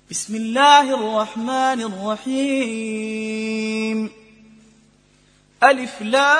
بسم الله الرحمن الرحيم. ألف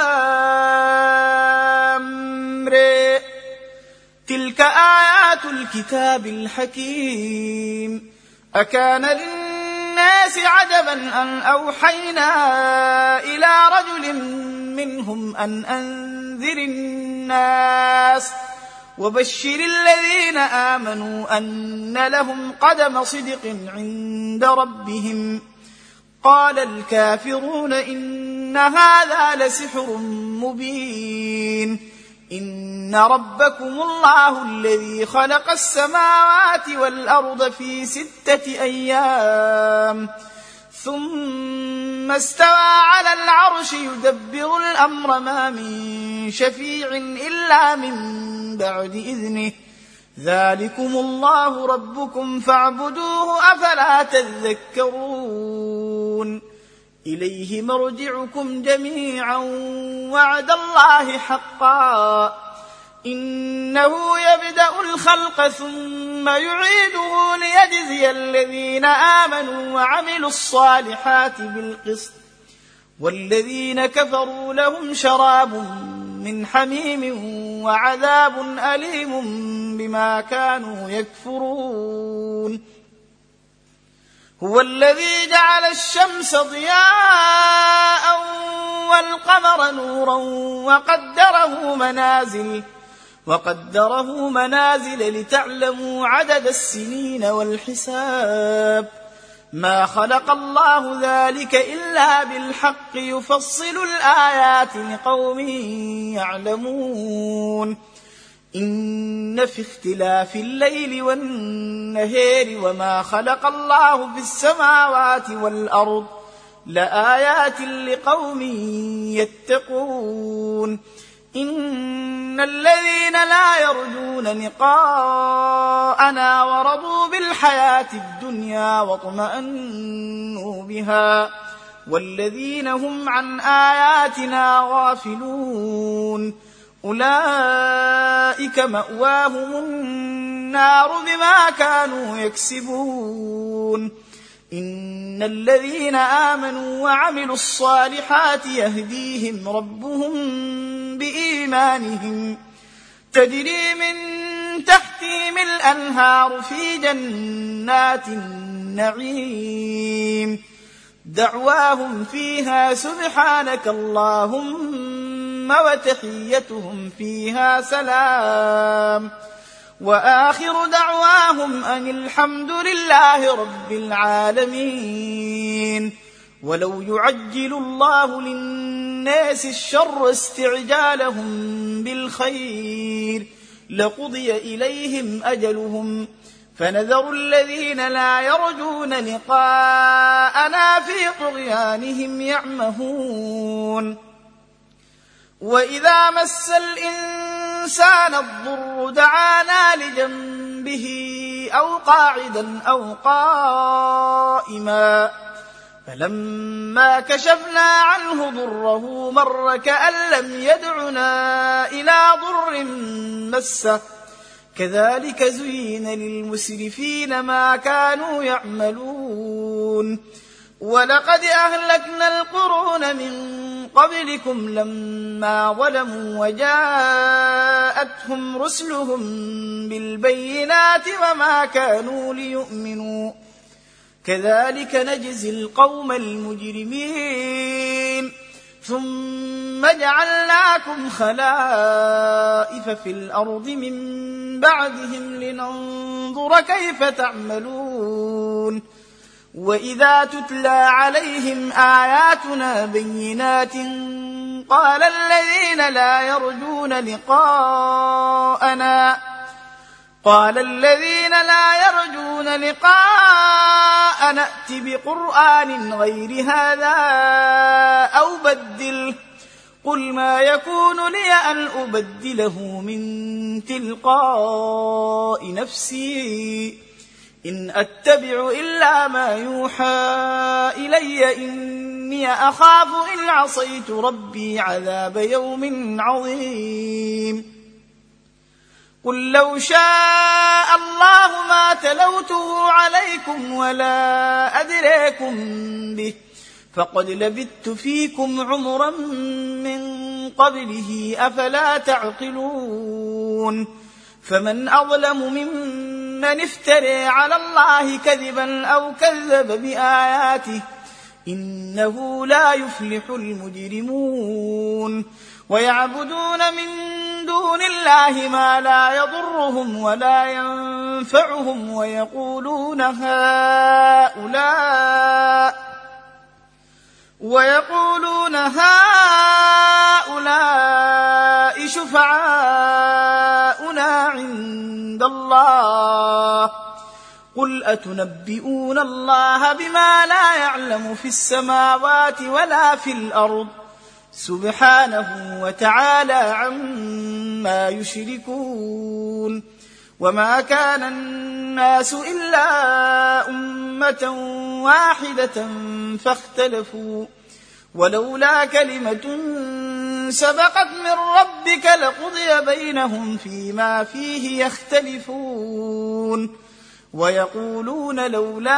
لام ر. تلك آيات الكتاب الحكيم. أكان للناس عجبا أن أوحينا إلى رجل منهم أن أنذر الناس وبشر الذين آمنوا أن لهم قدم صدق عند ربهم. قال الكافرون إن هذا لسحر مبين. إن ربكم الله الذي خلق السماوات والأرض في 6 أيام ثم استوى على العرش يدبر الأمر ما من شفيع إلا من بعد إذنه. ذلكم الله ربكم فاعبدوه أفلا تذكرون. إليه مرجعكم جميعا وعد الله حقا إنه يبدأ الخلق ثم يعيده ليجزي الذين آمنوا وعملوا الصالحات بالقسط والذين كفروا لهم شراب من حميم وعذاب أليم بما كانوا يكفرون. هو الذي جعل الشمس ضياء والقمر نورا وقدره منازل لتعلموا عدد السنين والحساب. ما خلق الله ذلك إلا بالحق يفصل الآيات لقوم يعلمون. إن في اختلاف الليل والنهار وما خلق الله في السماوات والأرض لآيات لقوم يتقون. إن الذين لا يرجون لقاءنا ورضوا بالحياة الدنيا واطمأنوا بها والذين هم عن آياتنا غافلون أولئك مأواهم النار بما كانوا يكسبون. إن الذين آمنوا وعملوا الصالحات يهديهم ربهم بإيمانهم تجري من تحتهم الأنهار في جنات النعيم دعواهم فيها سبحانك اللهم وتحيتهم فيها سلام وآخر دعواهم أن الحمد لله رب العالمين. ولو يعجل الله للناس الشر استعجالهم بالخير لقضي إليهم أجلهم فنذر الذين لا يرجون لقاءنا في طغيانهم يعمهون. وإذا مس الإنسان الضر دعانا لجنبه أو قاعدا أو قائما فلما كشفنا عنه ضره مر كأن لم يدعنا إلى ضر مسه كذلك زين للمسرفين ما كانوا يعملون. ولقد أهلكنا القرون من قبلكم لما ظلموا وجاءتهم رسلهم بالبينات وما كانوا ليؤمنوا كذلك نجزي القوم المجرمين. ثم جعلناكم خلائف في الأرض من بعدهم لننظر كيف تعملون. وإذا تتلى عليهم آياتنا بينات قال الذين لا يرجون لقاءنا ائت بقرآن غير هذا أو بدله قل ما يكون لي أن أبدله من تلقاء نفسي إن أتبع إلا ما يوحى إلي إني أخاف إن عصيت ربي عذاب يوم عظيم. قل لو شاء الله ما تلوته عليكم ولا أدريكم به فقد لبثت فيكم عمرا من قبله أفلا تعقلون فمن أظلم ممن افترى على الله كذبا أو كذب بآياته إنه لا يفلح المجرمون ويعبدون من دون الله ما لا يضرهم ولا ينفعهم ويقولون هؤلاء شفعاؤنا عند الله قل أتنبئون الله بما لا يعلم في السماوات ولا في الأرض سبحانه وتعالى عما يشركون وما كان الناس إلا أمة واحدة فاختلفوا ولولا كلمة سبقت من ربك لقضي بينهم فيما فيه يختلفون ويقولون لولا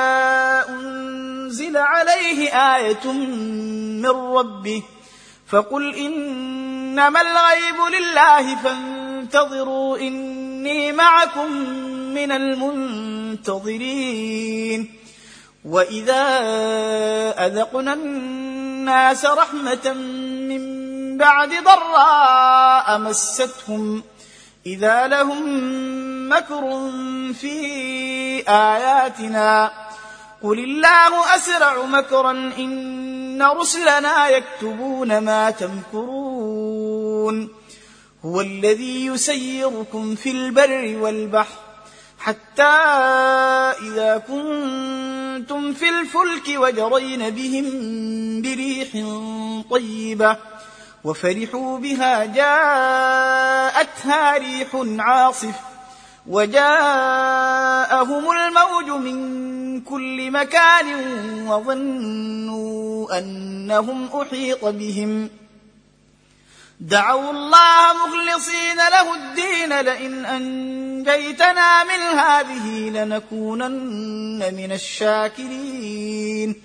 أنزل عليه آية من ربه فقل إنما الغيب لله فانتظروا إني معكم من المنتظرين وإذا أذقنا الناس رحمة من بعد ضراء مستهم إذا لهم مكر في آياتنا قل الله أسرع مكرا إن رسلنا يكتبون ما تمكرون هو الذي يسيركم في البر والبحر حتى إذا كنتم في الفلك وجرين بهم بريح طيبة وفرحوا بها جاءتها ريح عاصف وجاءهم الموج من كل مكان وظنوا أنهم أحيط بهم دعوا الله مخلصين له الدين لئن أنجيتنا من هذه لنكونن من الشاكرين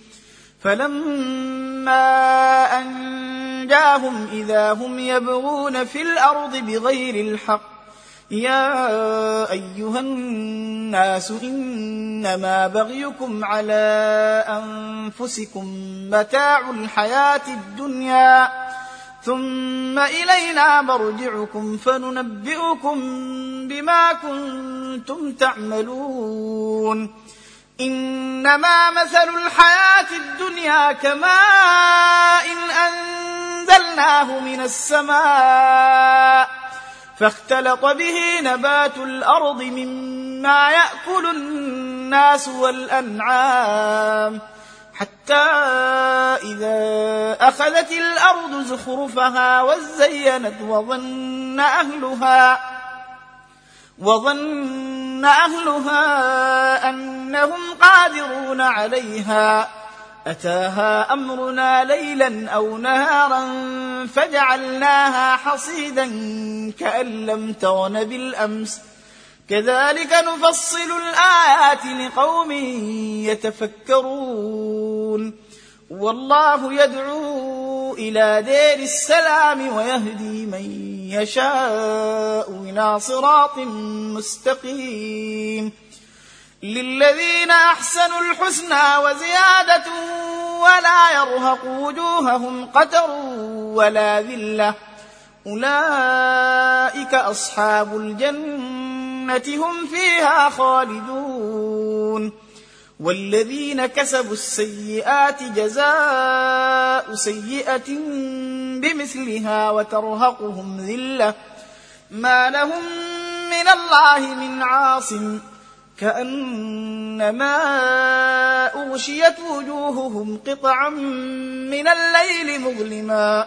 فلما أنجاهم إذا هم يبغون في الأرض بغير الحق يا أيها الناس إنما بغيكم على أنفسكم متاع الحياة الدنيا ثم إلينا مرجعكم فننبئكم بما كنتم تعملون إنما مثل الحياة الدنيا كماء أنزلناه من السماء فاختلط به نبات الأرض مما يأكل الناس والأنعام حتى إذا أخذت الأرض زخرفها وزينت وظن أهلها أنهم قادرون عليها أتاها أمرنا ليلا أو نهارا فجعلناها حصيدا كأن لم تغن بالأمس كذلك نفصل الآيات لقوم يتفكرون والله يدعو إلى دار السلام ويهدي من يشاء إلى صراط مستقيم للذين أحسنوا الحسنى وزيادة ولا يرهق وجوههم قتر ولا ذلة أولئك أصحاب الجنة هم فيها خالدون والذين كسبوا السيئات جزاء سيئة بمثلها وترهقهم ذلة ما لهم من الله من عاصم كأنما أغشيت وجوههم قطعا من الليل مظلما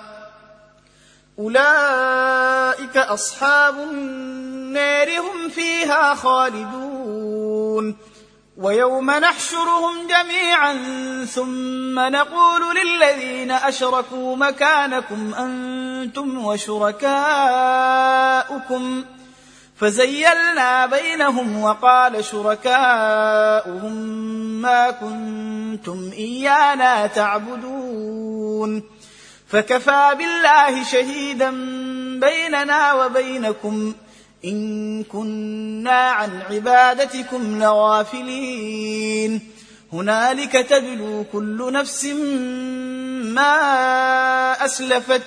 أولئك أصحاب النار هم فيها خالدون ويوم نحشرهم جميعا ثم نقول للذين أشركوا مكانكم أنتم وشركاؤكم فزيلنا بينهم وقال شركاؤهم ما كنتم إيانا تعبدون فكفى بالله شهيدا بيننا وبينكم إن كنا عن عبادتكم لغافلين هنالك تبلو كل نفس ما أسلفت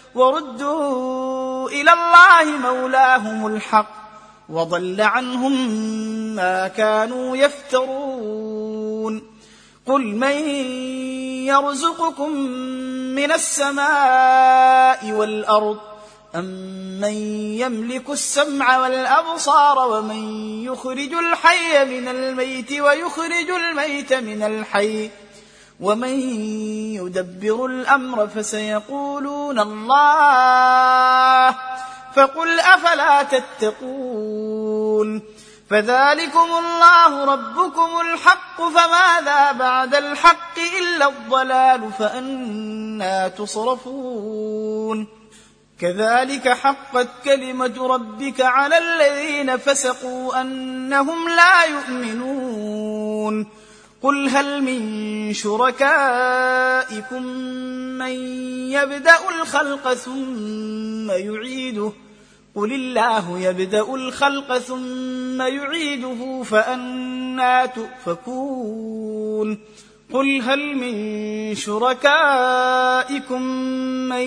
وردوا إلى الله مولاهم الحق وضل عنهم ما كانوا يفترون قل من يرزقكم من السماء والأرض أمن يملك السمع والأبصار ومن يخرج الحي من الميت ويخرج الميت من الحي ومن يدبر الأمر فسيقولون الله فقل أفلا تتقون فذلكم الله ربكم الحق فماذا بعد الحق إلا الضلال فأنى تصرفون كذلك حقت كلمة ربك على الذين فسقوا أنهم لا يؤمنون قل هل من شركائكم من يبدأ الخلق ثم يعيده قل الله يبدأ الخلق ثم يعيده فأنى تؤفكون قل هل من شركائكم من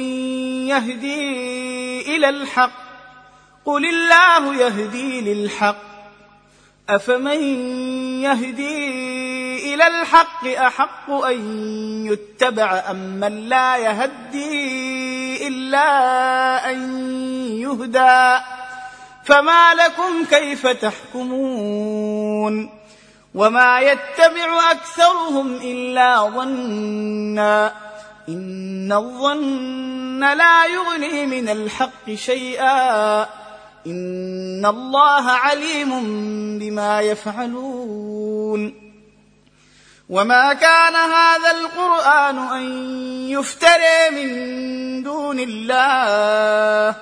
يهدي إلى الحق قل الله يهدي للحق أفمن يهدي إلى الحق أحق أن يتبع أم من لا يهدي إلا أن يهدى فما لكم كيف تحكمون وما يتبع أكثرهم إلا ظنا إن الظن لا يغني من الحق شيئا إن الله عليم بما يفعلون وما كان هذا القرآن أن يفترى من دون الله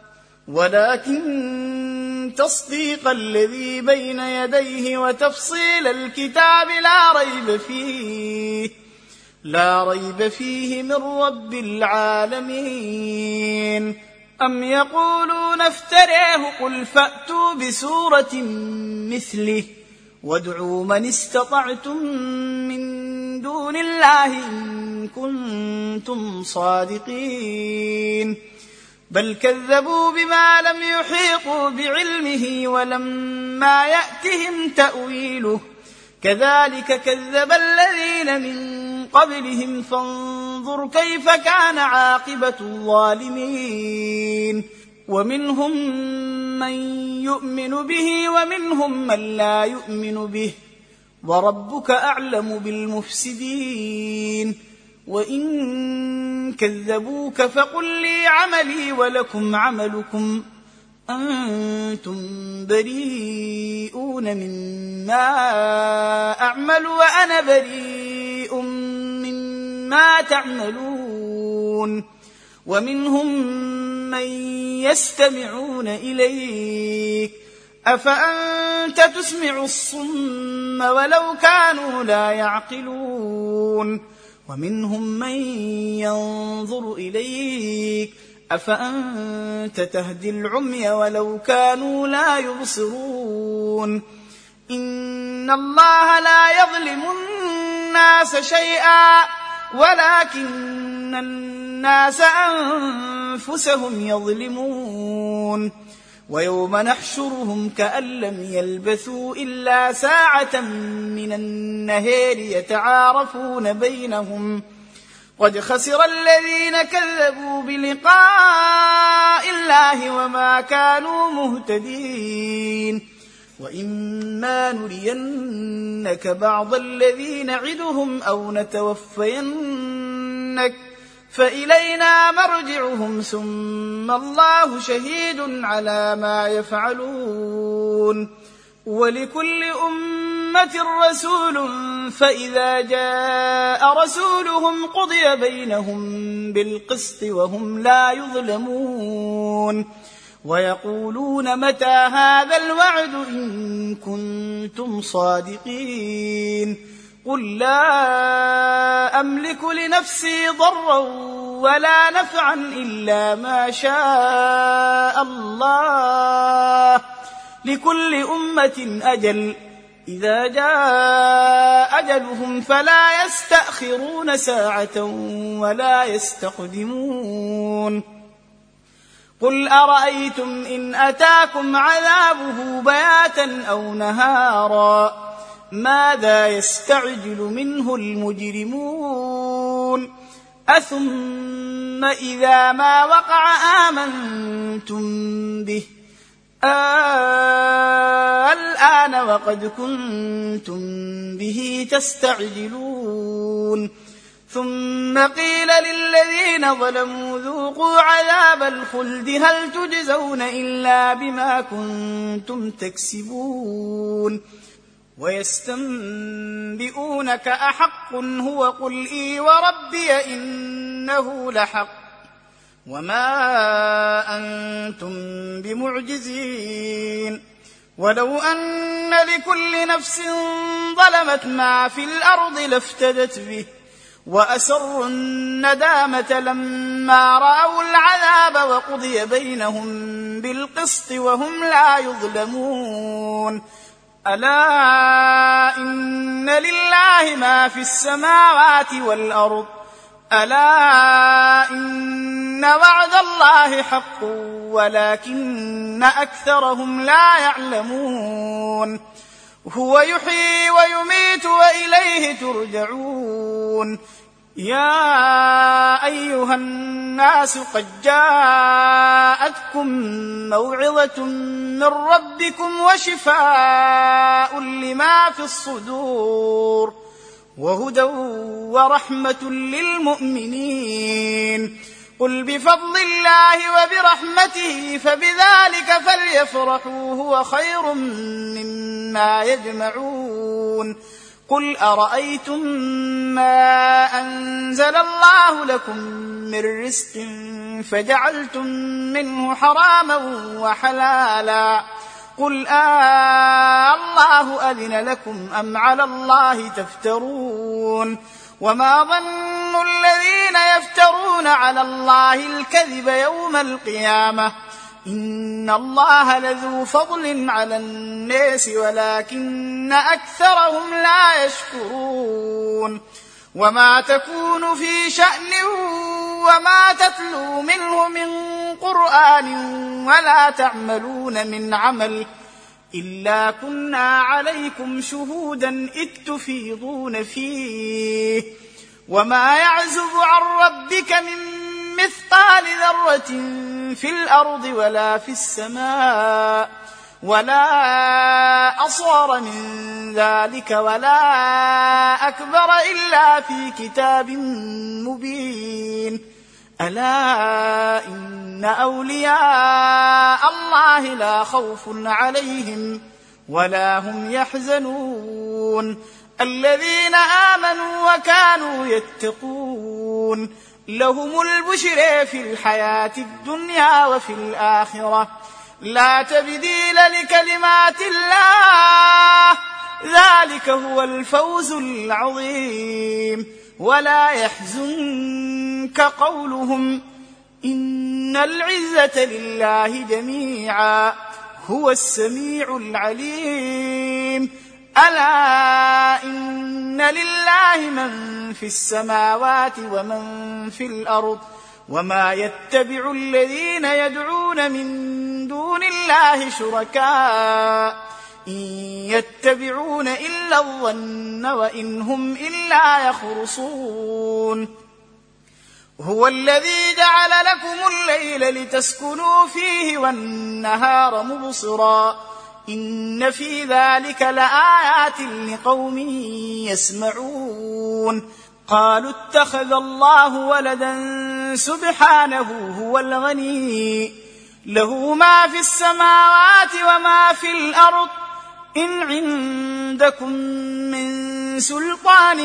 ولكن تصديق الذي بين يديه وتفصيل الكتاب لا ريب فيه من رب العالمين أم يقولون افتراه قل فأتوا بسورة مثله وادعوا من استطعتم من دون الله إن كنتم صادقين بل كذبوا بما لم يحيطوا بعلمه ولما يأتهم تأويله كذلك كذب الذين من قبلهم فانظر كيف كان عاقبة الظالمين ومنهم من يؤمن به ومنهم من لا يؤمن به وربك أعلم بالمفسدين وإن كذبوك فقل لي عملي ولكم عملكم أنتم بريئون مما أعمل وأنا بريء مما تعملون ومنهم من يستمعون إليك أفأنت تسمع الصم ولو كانوا لا يعقلون ومنهم من ينظر إليك أفأنت تهدي العمي ولو كانوا لا يبصرون إن الله لا يظلم الناس شيئا ولكن الناس أنفسهم يظلمون ويوم نحشرهم كأن لم يلبثوا إلا ساعة من النهار يتعارفون بينهم قد خسر الذين كذبوا بلقاء الله وما كانوا مهتدين وإما نرينك بعض الذي نعدهم أو نتوفينك فإلينا مرجعهم ثم الله شهيد على ما يفعلون ولكل أمة رسول فإذا جاء رسولهم قضي بينهم بالقسط وهم لا يظلمون ويقولون متى هذا الوعد إن كنتم صادقين قل لا أملك لنفسي ضرا ولا نفعا إلا ما شاء الله لكل أمة أجل إذا جاء أجلهم فلا يستأخرون ساعة ولا يستقدمون قل أرأيتم إن أتاكم عذابه بياتا أو نهارا ماذا يستعجل منه المجرمون أثم إذا ما وقع آمنتم به الآن وقد كنتم به تستعجلون ثم قيل للذين ظلموا ذوقوا عذاب الخلد هل تجزون إلا بما كنتم تكسبون ويستنبئونك أحق هو قل إي وربي إنه لحق وما أنتم بمعجزين ولو أن لكل نفس ظلمت ما في الأرض لافتدت به وأسروا الندامة لما رأوا العذاب وقضي بينهم بالقسط وهم لا يظلمون ألا إن لله ما في السماوات والأرض ألا إن وعد الله حق ولكن أكثرهم لا يعلمون هو يحيي ويميت وإليه ترجعون يا أيها الناس قد جاءتكم موعظة من ربكم وشفاء لما في الصدور وهدى ورحمة للمؤمنين قل بفضل الله وبرحمته فبذلك فليفرحوا هو خير مما يجمعون قل أرأيتم ما أنزل الله لكم من رزق فجعلتم منه حراما وحلالا قل الله أذن لكم أم على الله تفترون وما ظن الذين يفترون على الله الكذب يوم القيامة إن الله لذو فضل على الناس ولكن أكثرهم لا يشكرون وما تكون في شأن وما تتلو منه من قرآن ولا تعملون من عمل إلا كنا عليكم شهودا إذ تفيضون فيه وما يعزب عن ربك من مثقال ذرة في الأرض ولا في السماء ولا أصغر من ذلك ولا أكبر إلا في كتاب مبين ألا إن أولياء الله لا خوف عليهم ولا هم يحزنون الذين آمنوا وكانوا يتقون لهم البشر في الحياة الدنيا وفي الآخرة لا تبديل لكلمات الله ذلك هو الفوز العظيم ولا يحزنك قولهم إن العزة لله جميعا هو السميع العليم ألا إن لله من في السماوات ومن في الأرض وما يتبع الذين يدعون من دون الله شركاء إن يتبعون إلا الظن وإن هم إلا يخرصون هو الذي جعل لكم الليل لتسكنوا فيه والنهار مبصرا إن في ذلك لآيات لقوم يسمعون قالوا اتخذ الله ولدا سبحانه هو الغني له ما في السماوات وما في الأرض إن عندكم من سلطان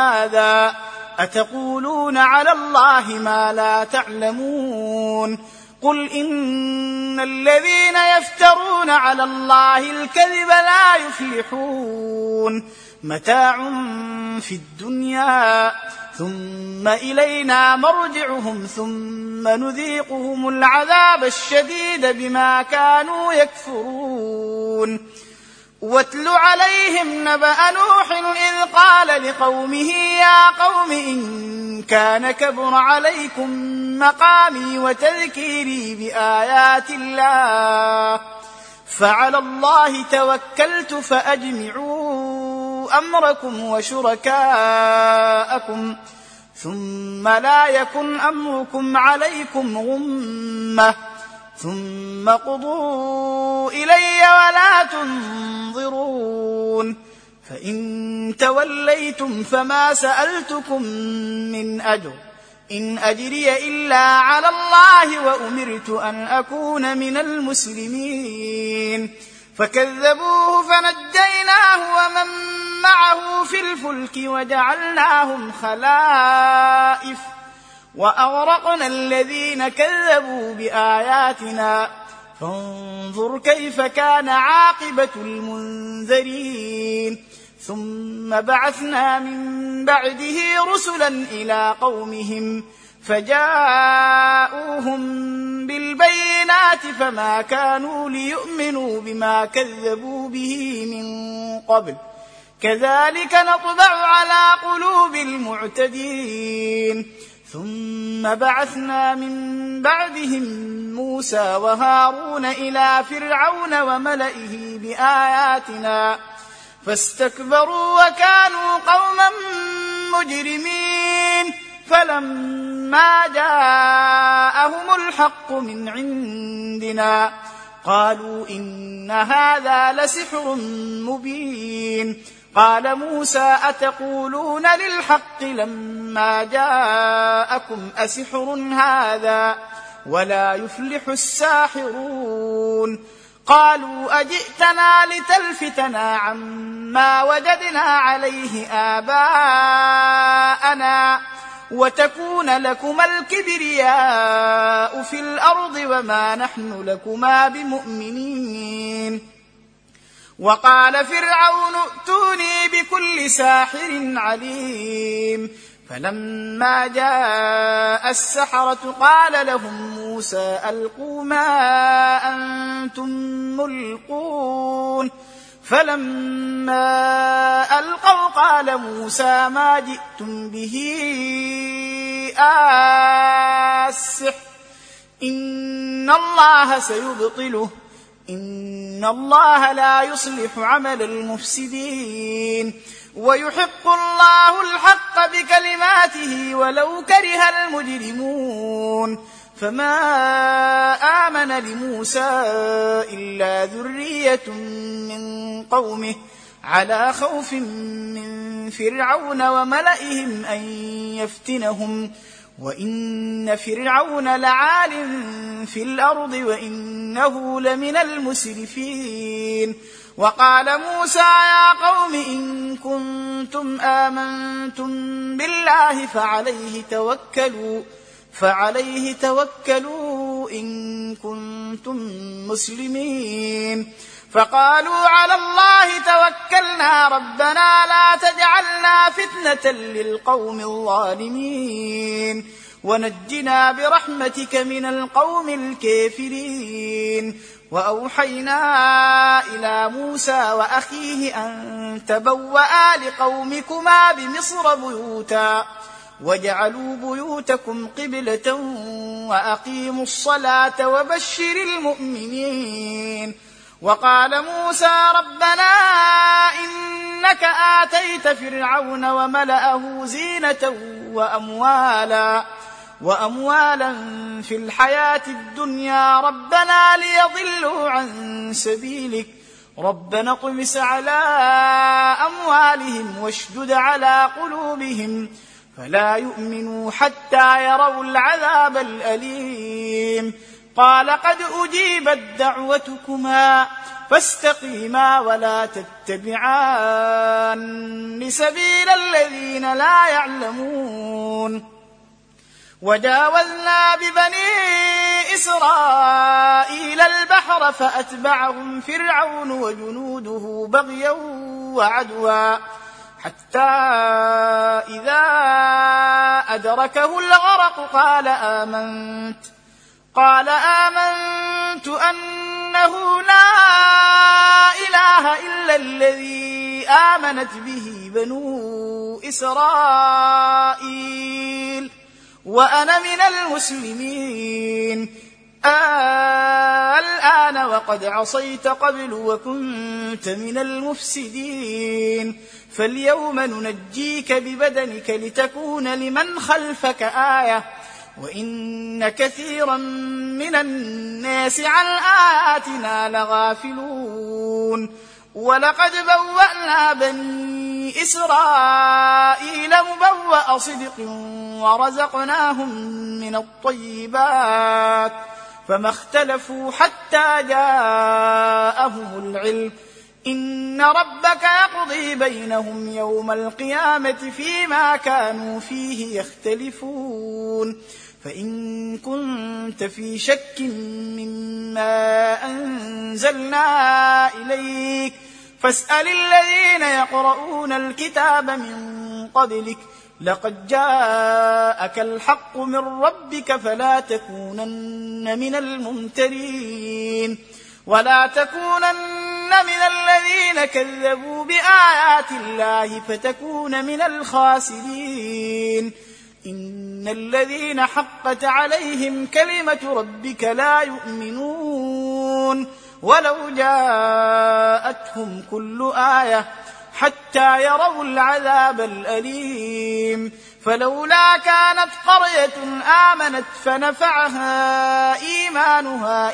بهذا أتقولون على الله ما لا تعلمون قل إن الذين يفترون على الله الكذب لا يفلحون متاع في الدنيا ثم إلينا مرجعهم ثم نذيقهم العذاب الشديد بما كانوا يكفرون واتل عليهم نبأ نوح إذ قال لقومه يا قوم إن كان كبر عليكم مقامي وتذكيري بآيات الله فعلى الله توكلت فأجمعوا أمركم وشركاءكم ثم لا يكن أمركم عليكم غمة ثم قضوا إلي ولا تنظرون فإن توليتم فما سألتكم من أجر إن أجري إلا على الله وأمرت أن أكون من المسلمين فكذبوه فنجيناه ومن معه في الفلك وجعلناهم خلائف وأغرقنا الذين كذبوا بآياتنا فانظر كيف كان عاقبة المنذرين ثم بعثنا من بعده رسلا إلى قومهم فجاءوهم بالبينات فما كانوا ليؤمنوا بما كذبوا به من قبل كذلك نطبع على قلوب المعتدين ثم بعثنا من بعدهم موسى وهارون إلى فرعون وملئه بآياتنا فاستكبروا وكانوا قوما مجرمين فلما جاءهم الحق من عندنا قالوا إن هذا لسحر مبين قال موسى أتقولون للحق لما جاءكم أسحر هذا ولا يفلح الساحرون قالوا أجئتنا لتلفتنا عما وجدنا عليه آباءنا وتكون لكما الكبرياء في الأرض وما نحن لكما بمؤمنين وقال فرعون ائتوني بكل ساحر عليم فلما جاء السحرة قال لهم موسى ألقوا ما أنتم ملقون فلما ألقوا قال موسى ما جئتم به السحر إن الله سيبطله إن الله لا يصلح عمل المفسدين ويحق الله الحق بكلماته ولو كره المجرمون فما آمن لموسى إلا ذرية من قومه على خوف من فرعون وملئهم أن يفتنهم وإن فرعون لعال في الأرض وإنه لمن المسرفين وقال موسى يا قوم إن كنتم آمنتم بالله فعليه توكلوا إن كنتم مسلمين فقالوا على الله توكلنا ربنا لا تجعلنا فتنة للقوم الظالمين ونجنا برحمتك من القوم الكافرين وأوحينا إلى موسى وأخيه أن تبوأ لقومكما بمصر بيوتا واجعلوا بيوتكم قبلة وأقيموا الصلاة وبشر المؤمنين وقال موسى ربنا إنك آتيت فرعون وملأه زينة وأموالا في الحياة الدنيا ربنا ليضلوا عن سبيلك ربنا اطمس على أموالهم واشدد على قلوبهم فلا يؤمنوا حتى يروا العذاب الأليم قال قد أجيبت دعوتكما فاستقيما ولا تتبعان سبيل الذين لا يعلمون وجاوزنا ببني إسرائيل البحر فأتبعهم فرعون وجنوده بغيا وعدوا حتى إذا أدركه الغرق قال آمنت أنه لا إله إلا الذي آمنت به بنو إسرائيل وأنا من المسلمين. الآن وقد عصيت قبل وكنت من المفسدين فاليوم ننجيك ببدنك لتكون لمن خلفك آية وإن كثيرا من الناس عن آياتنا لغافلون. ولقد بوأنا بني إسرائيل مبوأ صدق ورزقناهم من الطيبات فما اختلفوا حتى جاءهم العلم إن ربك يقضي بينهم يوم القيامة فيما كانوا فيه يختلفون. فإن كنت في شك مما أنزلنا إليك فاسأل الذين يقرؤون الكتاب من قبلك لقد جاءك الحق من ربك فلا تكونن من الممترين ولا تكونن من الذين كذبوا بآيات الله فتكون من الخاسرين. إن الذين حقت عليهم كلمة ربك لا يؤمنون ولو جاءتهم كل آية حتى يروا العذاب الأليم. فلولا كانت قرية آمنت فنفعها إيمانها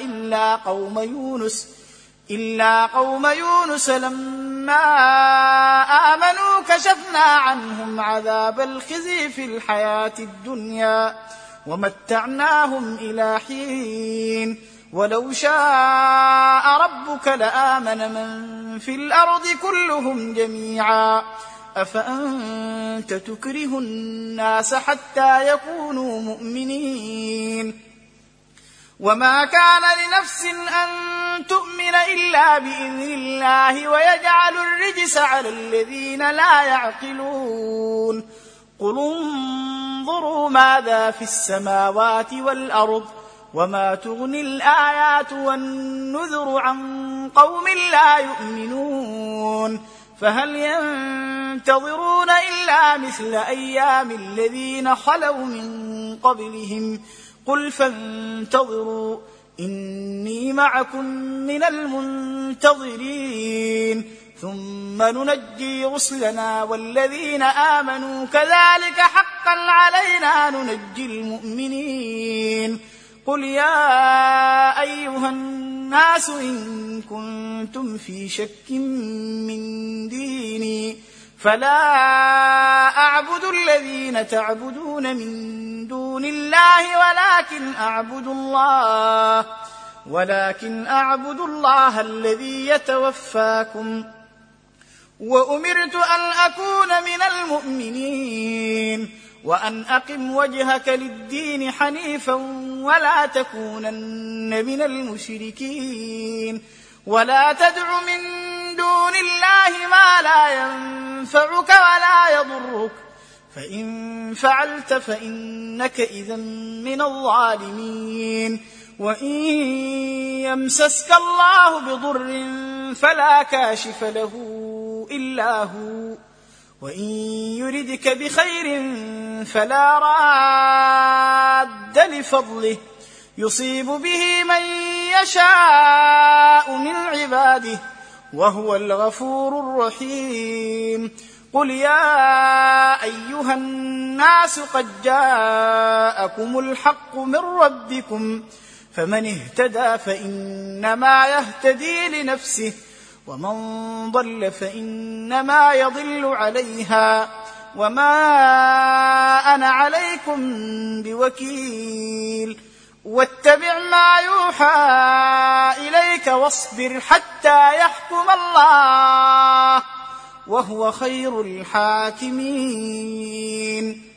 إلا قوم يونس لما آمنوا كشفنا عنهم عذاب الخزي في الحياة الدنيا ومتعناهم إلى حين. ولو شاء ربك لآمن من في الأرض كلهم جميعا أفأنت تكره الناس حتى يكونوا مؤمنين. وما كان لنفس أن تؤمن إلا بإذن الله ويجعل الرجس على الذين لا يعقلون. قل انظروا ماذا في السماوات والأرض وما تغني الآيات والنذر عن قوم لا يؤمنون. فهل ينتظرون إلا مثل أيام الذين خلوا من قبلهم قل فانتظروا إني معكم من المنتظرين ثم ننجي رسلنا والذين آمنوا كذلك حقا علينا ننجي المؤمنين. قل يا أيها الناس إن كنتم في شك من ديني فلا أعبد الذين تعبدون من دون الله ولكن أعبد الله الذي يتوفاكم وأمرت أن أكون من المؤمنين وأن أقم وجهك للدين حنيفا ولا تكونن من المشركين ولا تدع من دون الله ما لا ينفعك ولا يضرك فإن فعلت فإنك إذا من الظالمين. وإن يمسسك الله بضر فلا كاشف له إلا هو وإن يردك بخير فلا راد لفضله يصيب به من يشاء من عباده وهو الغفور الرحيم. قل يا أيها الناس قد جاءكم الحق من ربكم فمن اهتدى فإنما يهتدي لنفسه ومن ضل فإنما يضل عليها وما أنا عليكم بوكيل. واتبع ما يوحى إليك واصبر حتى يحكم الله وهو خير الحاكمين.